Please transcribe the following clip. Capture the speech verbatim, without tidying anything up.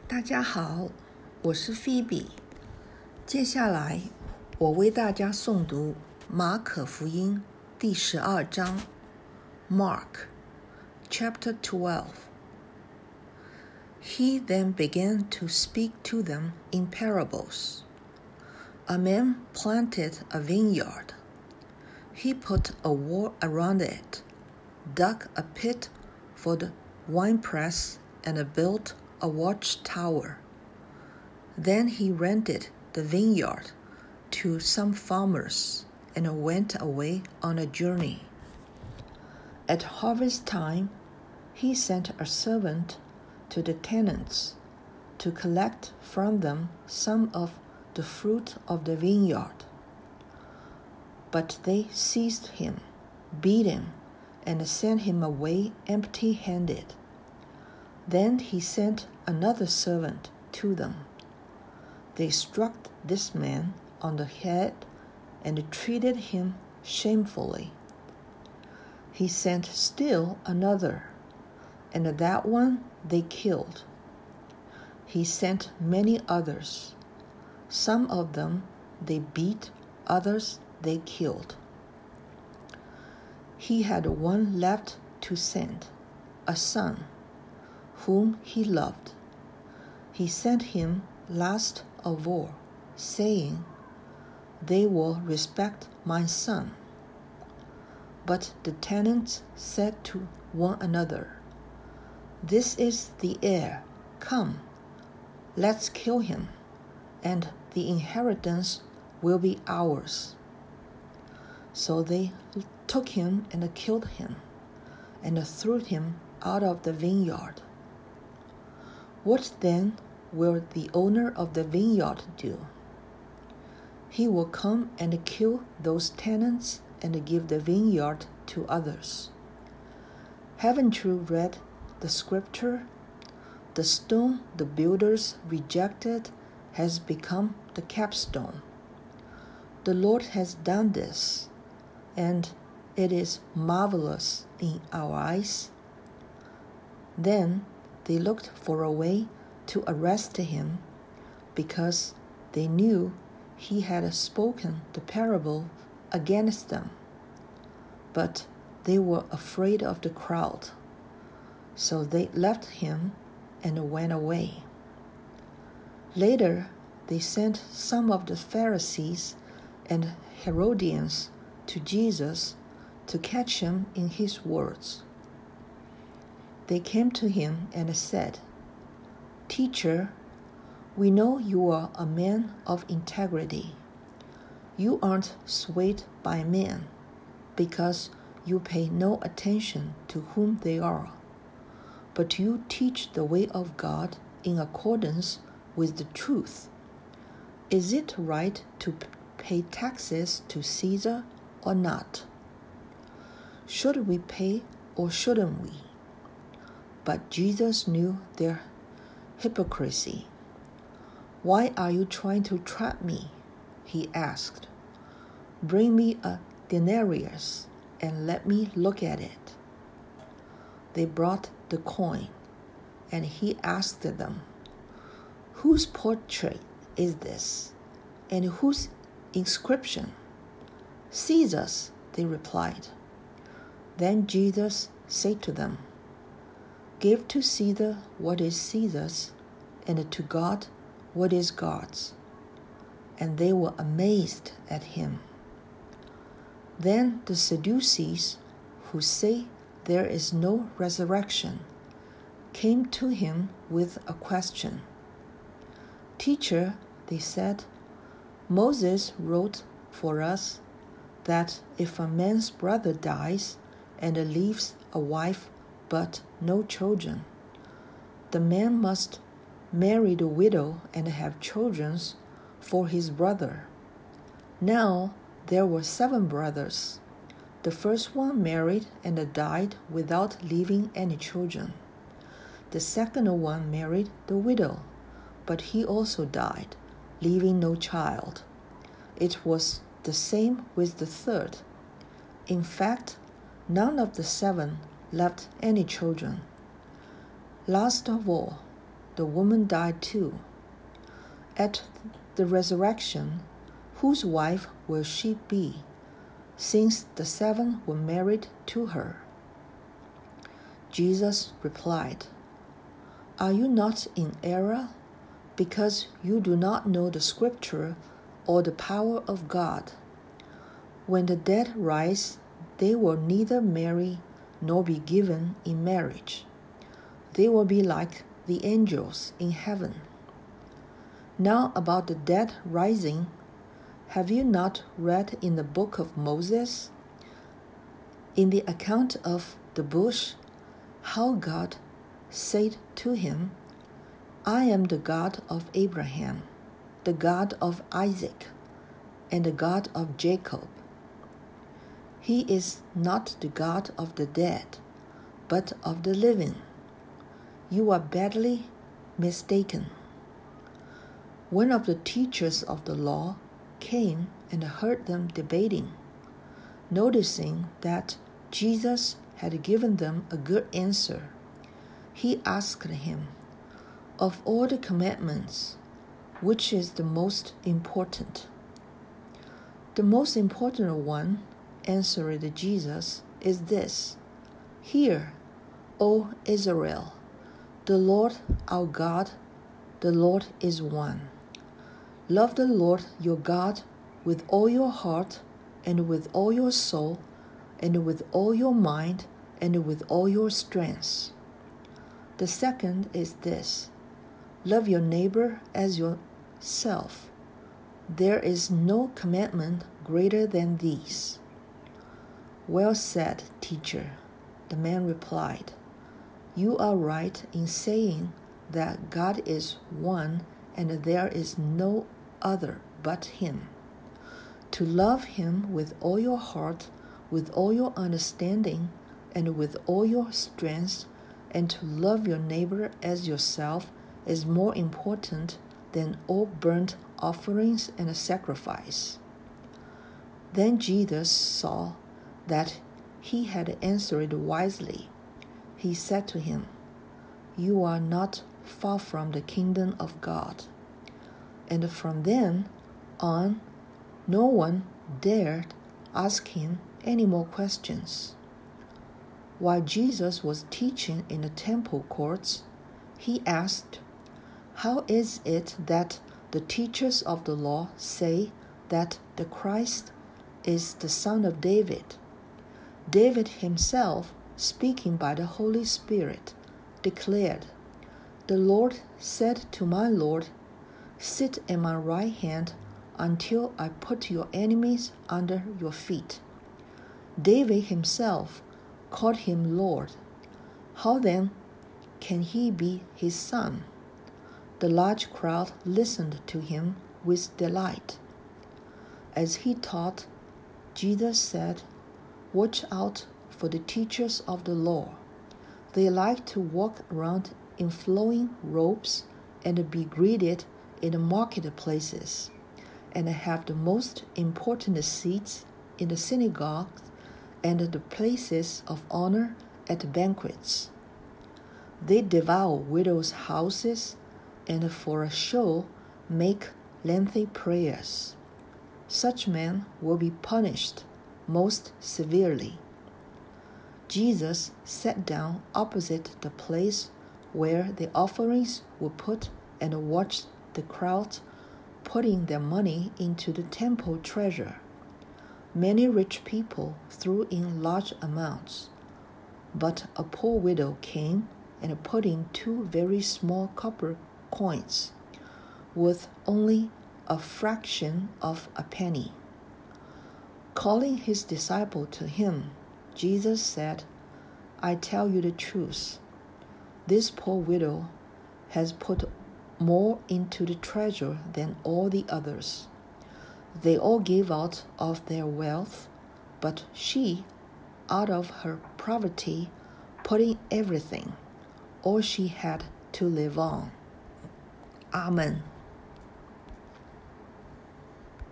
大家好，我是菲比。接下来我为大家诵读马可福音第十二章 Mark chapter twelve. He then began to speak to them in parables. A man planted a vineyard. He put a wall around it, dug a pit for the winepress, and built a watchtower. Then he rented the vineyard to some farmers and went away on a journey. At harvest time, he sent a servant to the tenants to collect from them some of the fruit of the vineyard. But they seized him, beat him, and sent him away empty-handed. Then he sent another servant to them. They struck this man on the head and treated him shamefully. He sent still another, and that one they killed. He sent many others. Some of them they beat, others they killed. He had one left to send, a son, whom he loved. He sent him last of all, saying, "They will respect my son." But the tenants said to one another, "This is the heir. Come, let's kill him, and the inheritance will be ours." So they took him and killed him, and threw him out of the vineyard. What then will the owner of the vineyard do? He will come and kill those tenants and give the vineyard to others. Haven't you read the scripture? The stone the builders rejected has become the capstone. The Lord has done this, and it is marvelous in our eyes. Then they looked for a way to arrest him, because they knew he had spoken the parable against them. But they were afraid of the crowd, so they left him and went away. Later, they sent some of the Pharisees and Herodians to Jesus to catch him in his words. They came to him and said, "Teacher, we know you are a man of integrity. You aren't swayed by men, because you pay no attention to whom they are, but you teach the way of God in accordance with the truth. Is it right to pay taxes to Caesar or not? Should we pay or shouldn't we?" But Jesus knew their hypocrisy. "Why are you trying to trap me?" he asked. "Bring me a denarius and let me look at it." They brought the coin, and he asked them, "Whose portrait is this, and whose inscription?" "Caesar's," they replied. Then Jesus said to them, "Give to Caesar what is Caesar's, and to God what is God's." And they were amazed at him. Then the Sadducees, who say there is no resurrection, came to him with a question. "Teacher," they said, "Moses wrote for us that if a man's brother dies and leaves a wife but no children, the man must marry the widow and have children for his brother. Now there were seven brothers. The first one married and died without leaving any children. The second one married the widow, but he also died, leaving no child. It was the same with the third. In fact, none of the seven left any children. Last of all, the woman died too. At the resurrection, whose wife will she be, since the seven were married to her?" Jesus replied, "Are you not in error, because you do not know the Scripture or the power of God? When the dead rise, they will neither marry nor be given in marriage. They will be like the angels in heaven. Now about the dead rising, have you not read in the book of Moses, in the account of the bush, how God said to him, 'I am the God of Abraham, the God of Isaac, and the God of Jacob'? He is not the God of the dead, but of the living. You are badly mistaken." One of the teachers of the law came and heard them debating. Noticing that Jesus had given them a good answer, he asked him, "Of all the commandments, which is the most important?" "The most important one," answered Jesus, "is this: 'Hear, O Israel, the Lord our God, the Lord is one. Love the Lord your God with all your heart, and with all your soul, and with all your mind, and with all your strength. The second is this: love your neighbor as yourself. There is no commandment greater than these.'" "Well said, teacher," the man replied. "You are right in saying that God is one and there is no other but Him. To love Him with all your heart, with all your understanding, and with all your strength, and to love your neighbor as yourself is more important than all burnt offerings and sacrifice." Then Jesus saw that he had answered wisely. He said to him, "You are not far from the kingdom of God." And from then on, no one dared ask him any more questions. While Jesus was teaching in the temple courts, he asked, "How is it that the teachers of the law say that the Christ is the son of David?" David himself, speaking by the Holy Spirit, declared, "The Lord said to my Lord, 'Sit at my right hand until I put your enemies under your feet.'" David himself called him Lord. How then can he be his son? The large crowd listened to him with delight. As he taught, Jesus said, "Watch out for the teachers of the law. They like to walk around in flowing robes and be greeted in the marketplaces, and have the most important seats in the synagogues and the places of honor at banquets. They devour widows' houses and for a show make lengthy prayers. Such men will be punished most severely." Jesus sat down opposite the place where the offerings were put and watched the crowd putting their money into the temple treasure. Many rich people threw in large amounts, but a poor widow came and put in two very small copper coins, worth only a fraction of a penny. Calling his disciple to him, Jesus said, "I tell you the truth. This poor widow has put more into the treasure than all the others. They all gave out of their wealth, but she, out of her poverty, put in everything, all she had to live on." Amen.